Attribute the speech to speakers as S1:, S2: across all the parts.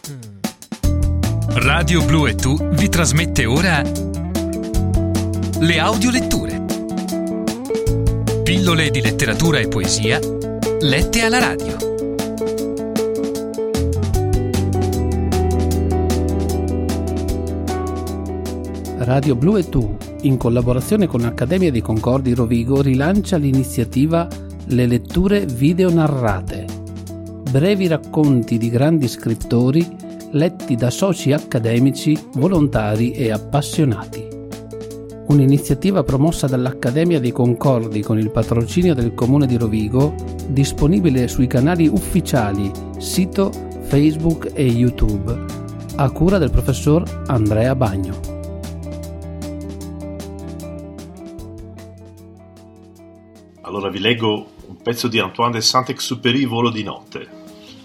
S1: Radio Blu e Tu vi trasmette ora le audioletture. Pillole di letteratura e poesia lette alla radio.
S2: Radio Blu e Tu, in collaborazione con l'Accademia di Concordi Rovigo, rilancia l'iniziativa Le letture video narrate. Brevi racconti di grandi scrittori letti da soci accademici, volontari e appassionati. Un'iniziativa promossa dall'Accademia dei Concordi con il patrocinio del Comune di Rovigo, disponibile sui canali ufficiali, sito, Facebook e YouTube, a cura del professor Andrea Bagno.
S3: Allora vi leggo un pezzo di Antoine de Saint-Exupéry, Volo di notte.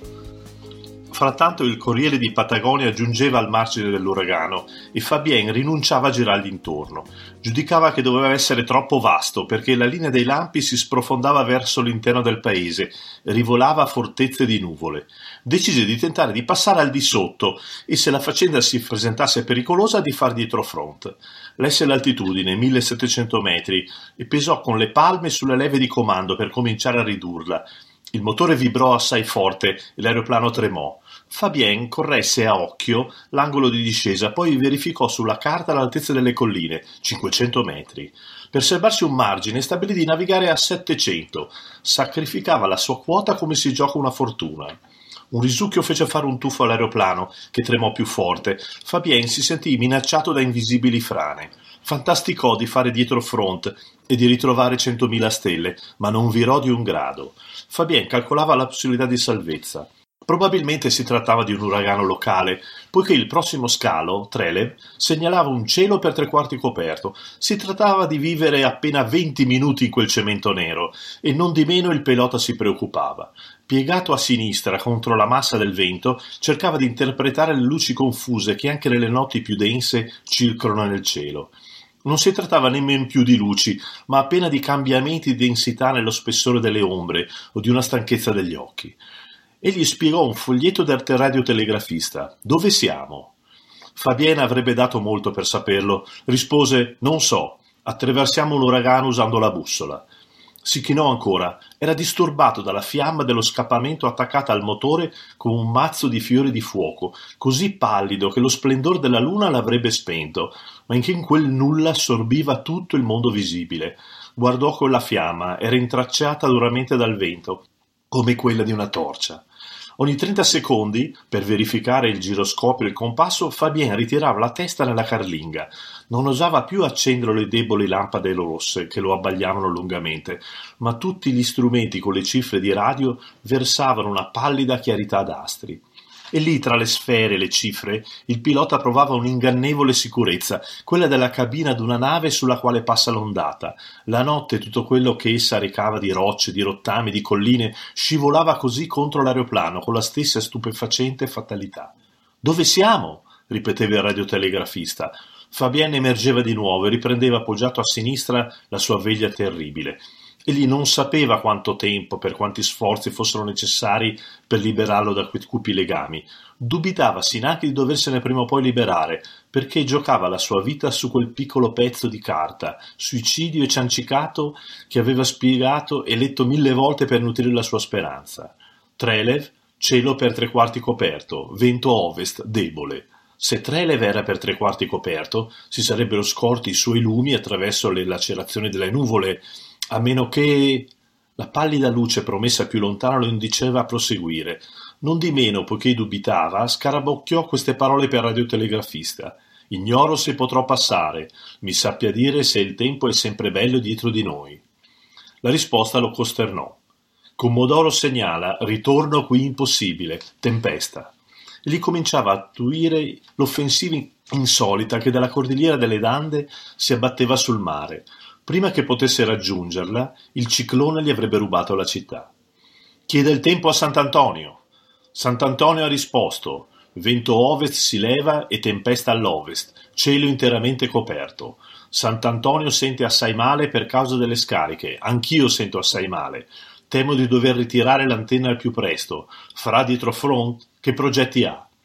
S3: Frattanto il Corriere di Patagonia giungeva al margine dell'uragano e Fabien rinunciava a girargli intorno. Giudicava che doveva essere troppo vasto perché la linea dei lampi si sprofondava verso l'interno del paese e rivolava a fortezze di nuvole. Decise di tentare di passare al di sotto e, se la faccenda si presentasse pericolosa, di far dietrofront. Lesse l'altitudine, 1700 metri, e pesò con le palme sulle leve di comando per cominciare a ridurla. Il motore vibrò assai forte e l'aeroplano tremò. Fabien corresse a occhio l'angolo di discesa, poi verificò sulla carta l'altezza delle colline, 500 metri. Per serbarsi un margine stabilì di navigare a 700. Sacrificava la sua quota come si gioca una fortuna. Un risucchio fece fare un tuffo all'aeroplano, che tremò più forte. Fabien si sentì minacciato da invisibili frane. Fantasticò di fare dietrofront e di ritrovare 100.000 stelle, ma non virò di un grado. Fabien calcolava la possibilità di salvezza. Probabilmente si trattava di un uragano locale, poiché il prossimo scalo, Trelev, segnalava un cielo per 3/4 coperto. Si trattava di vivere appena 20 minuti in quel cemento nero, e non di meno il pilota si preoccupava. Piegato a sinistra contro la massa del vento, cercava di interpretare le luci confuse che anche nelle notti più dense circolano nel cielo. Non si trattava nemmeno più di luci, ma appena di cambiamenti di densità nello spessore delle ombre o di una stanchezza degli occhi. Egli spiegò un foglietto del radiotelegrafista. «Dove siamo?» Fabien avrebbe dato molto per saperlo. Rispose: «Non so. Attraversiamo un uragano usando la bussola». Si chinò ancora. Era disturbato dalla fiamma dello scappamento attaccata al motore con un mazzo di fiori di fuoco, così pallido che lo splendore della luna l'avrebbe spento, ma in che in quel nulla assorbiva tutto il mondo visibile. Guardò quella fiamma, era intracciata duramente dal vento, come quella di una torcia. Ogni 30 secondi, per verificare il giroscopio e il compasso, Fabien ritirava la testa nella carlinga. Non osava più accendere le deboli lampade rosse che lo abbagliavano lungamente, ma tutti gli strumenti con le cifre di radio versavano una pallida chiarità d'astri. E lì, tra le sfere e le cifre, il pilota provava un'ingannevole sicurezza, quella della cabina d'una nave sulla quale passa l'ondata. La notte, tutto quello che essa recava di rocce, di rottami, di colline, scivolava così contro l'aeroplano, con la stessa stupefacente fatalità. «Dove siamo?» ripeteva il radiotelegrafista. Fabien emergeva di nuovo e riprendeva appoggiato a sinistra la sua veglia terribile. Egli non sapeva quanto tempo, per quanti sforzi fossero necessari per liberarlo da quei cupi legami. Dubitava sinanche di doversene prima o poi liberare, perché giocava la sua vita su quel piccolo pezzo di carta, suicidio e ciancicato, che aveva spiegato e letto 1000 volte per nutrire la sua speranza. Trelev, cielo per 3/4 coperto, vento ovest, debole. Se Trelev era per 3/4 coperto, si sarebbero scorti i suoi lumi attraverso le lacerazioni delle nuvole, a meno che la pallida luce promessa più lontana lo indiceva a proseguire. Non di meno, poiché dubitava, scarabocchiò queste parole per radiotelegrafista. «Ignoro se potrò passare. Mi sappia dire se il tempo è sempre bello dietro di noi». La risposta lo costernò. «Commodoro segnala, ritorno qui impossibile, tempesta». E gli cominciava a attuire l'offensiva insolita che dalla cordigliera delle Dande si abbatteva sul mare. Prima che potesse raggiungerla, il ciclone gli avrebbe rubato la città. «Chiede il tempo a Sant'Antonio». Sant'Antonio ha risposto: «Vento ovest si leva e tempesta all'ovest, cielo interamente coperto. Sant'Antonio sente assai male per causa delle scariche, anch'io sento assai male. Temo di dover ritirare l'antenna al più presto. Farà dietrofront? Che progetti ha?»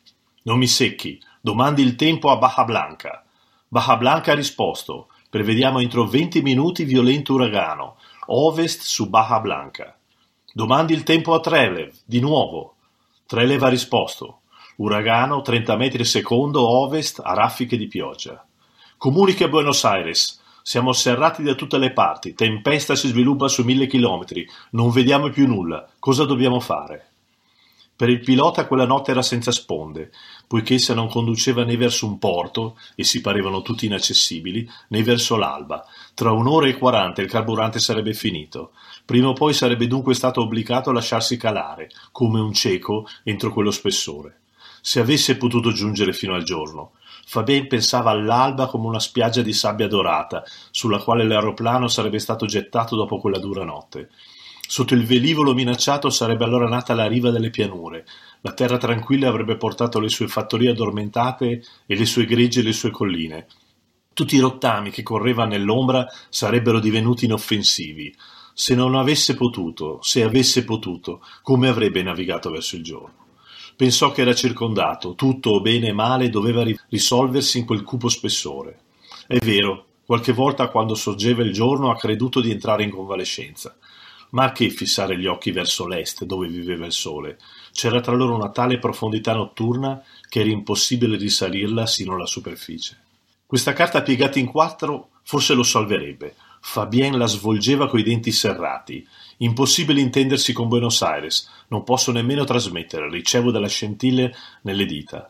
S3: Non mi secchi, domandi il tempo a Bahia Blanca. Bahia Blanca ha risposto: prevediamo entro 20 minuti violento uragano, ovest su Bahia Blanca. Domandi il tempo a Trelew, di nuovo. Trelew ha risposto: uragano 30 metri al secondo ovest a raffiche di pioggia. Comunichi a Buenos Aires: siamo serrati da tutte le parti, tempesta si sviluppa su 1000 chilometri, non vediamo più nulla, cosa dobbiamo fare? Per il pilota quella notte era senza sponde, poiché essa non conduceva né verso un porto, e si parevano tutti inaccessibili, né verso l'alba. Tra 1 ora e 40 il carburante sarebbe finito. Prima o poi sarebbe dunque stato obbligato a lasciarsi calare, come un cieco, entro quello spessore. Se avesse potuto giungere fino al giorno. Fabien pensava all'alba come una spiaggia di sabbia dorata, sulla quale l'aeroplano sarebbe stato gettato dopo quella dura notte. Sotto il velivolo minacciato sarebbe allora nata la riva delle pianure. La terra tranquilla avrebbe portato le sue fattorie addormentate e le sue greggi e le sue colline. Tutti i rottami che correvano nell'ombra sarebbero divenuti inoffensivi. Se non avesse potuto, se avesse potuto, come avrebbe navigato verso il giorno? Pensò che era circondato, tutto, bene e male, doveva risolversi in quel cupo spessore. È vero, qualche volta quando sorgeva il giorno ha creduto di entrare in convalescenza. Ma a che fissare gli occhi verso l'est, dove viveva il sole? C'era tra loro una tale profondità notturna che era impossibile risalirla sino alla superficie. Questa carta piegata in 4 forse lo salverebbe. Fabien la svolgeva coi denti serrati. Impossibile intendersi con Buenos Aires, non posso nemmeno trasmettere, ricevo delle scintille nelle dita.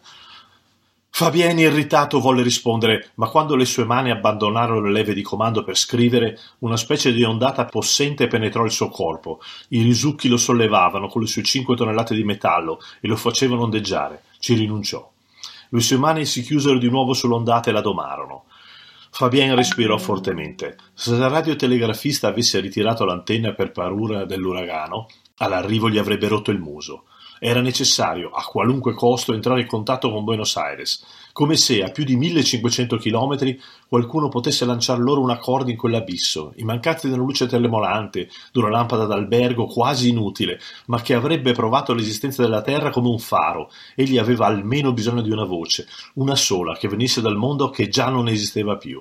S3: Fabien, irritato, volle rispondere, ma quando le sue mani abbandonarono le leve di comando per scrivere, una specie di ondata possente penetrò il suo corpo. I risucchi lo sollevavano con le sue 5 tonnellate di metallo e lo facevano ondeggiare. Ci rinunciò. Le sue mani si chiusero di nuovo sull'ondata e la domarono. Fabien respirò fortemente. Se il radiotelegrafista avesse ritirato l'antenna per paura dell'uragano, all'arrivo gli avrebbe rotto il muso. Era necessario, a qualunque costo, entrare in contatto con Buenos Aires, come se, a più di 1500 chilometri, qualcuno potesse lanciar loro una corda in quell'abisso, immancati di una luce termolante, d'una lampada d'albergo quasi inutile, ma che avrebbe provato l'esistenza della Terra come un faro. Egli aveva almeno bisogno di una voce, una sola, che venisse dal mondo che già non esisteva più.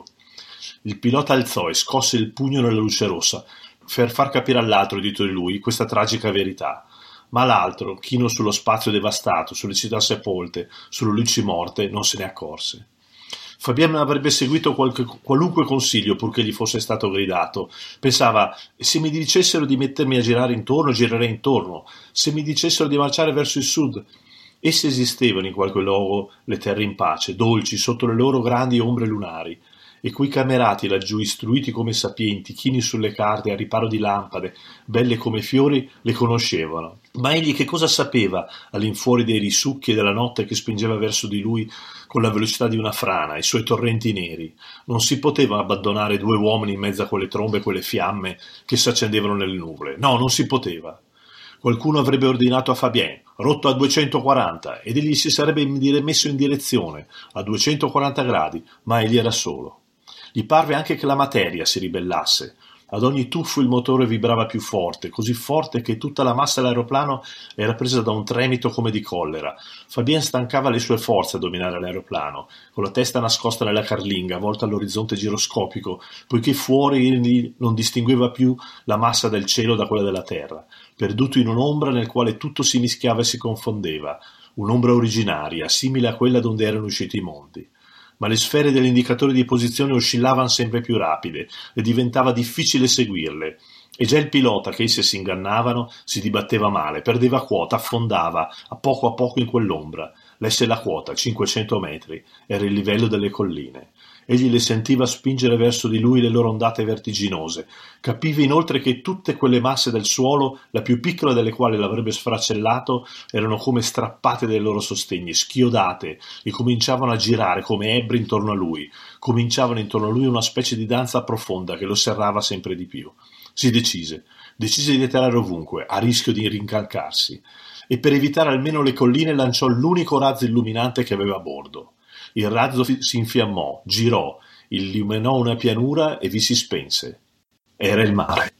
S3: Il pilota alzò e scosse il pugno nella luce rossa, per far capire all'altro dietro di lui questa tragica verità. Ma l'altro, chino sullo spazio devastato, sulle città sepolte, sulle luci morte, non se ne accorse. Fabien avrebbe seguito qualunque consiglio purché gli fosse stato gridato. Pensava: se mi dicessero di mettermi a girare intorno, girerei intorno. Se mi dicessero di marciare verso il sud. Esse esistevano in qualche luogo le terre in pace, dolci, sotto le loro grandi ombre lunari. E quei camerati laggiù, istruiti come sapienti, chini sulle carte, a riparo di lampade, belle come fiori, le conoscevano. Ma egli che cosa sapeva all'infuori dei risucchi e della notte che spingeva verso di lui con la velocità di una frana, i suoi torrenti neri? Non si poteva abbandonare 2 uomini in mezzo a quelle trombe e quelle fiamme che si accendevano nelle nuvole. No, non si poteva. Qualcuno avrebbe ordinato a Fabien: rotto a 240, ed egli si sarebbe messo in direzione, a 240 gradi, ma egli era solo. Gli parve anche che la materia si ribellasse. Ad ogni tuffo il motore vibrava più forte, così forte che tutta la massa dell'aeroplano era presa da un tremito come di collera. Fabien stancava le sue forze a dominare l'aeroplano, con la testa nascosta nella carlinga, volta all'orizzonte giroscopico, poiché fuori egli non distingueva più la massa del cielo da quella della terra, perduto in un'ombra nel quale tutto si mischiava e si confondeva, un'ombra originaria, simile a quella donde erano usciti i mondi. Ma le sfere degli indicatori di posizione oscillavano sempre più rapide e diventava difficile seguirle. E già il pilota, che essi si ingannavano, si dibatteva male, perdeva quota, affondava a poco in quell'ombra. Lesse la quota, 500 metri, era il livello delle colline. Egli le sentiva spingere verso di lui le loro ondate vertiginose. Capiva inoltre che tutte quelle masse del suolo, la più piccola delle quali l'avrebbe sfracellato, erano come strappate dai loro sostegni, schiodate, e cominciavano a girare come ebbri intorno a lui. Cominciavano intorno a lui una specie di danza profonda che lo serrava sempre di più. Si decise di atterrare ovunque, a rischio di rincalcarsi, e per evitare almeno le colline lanciò l'unico razzo illuminante che aveva a bordo. Il razzo si infiammò, girò, illuminò una pianura e vi si spense. Era il mare.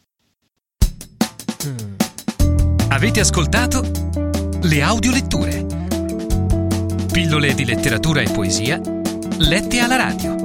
S1: Avete ascoltato le audioletture Pillole di letteratura e poesia lette alla radio.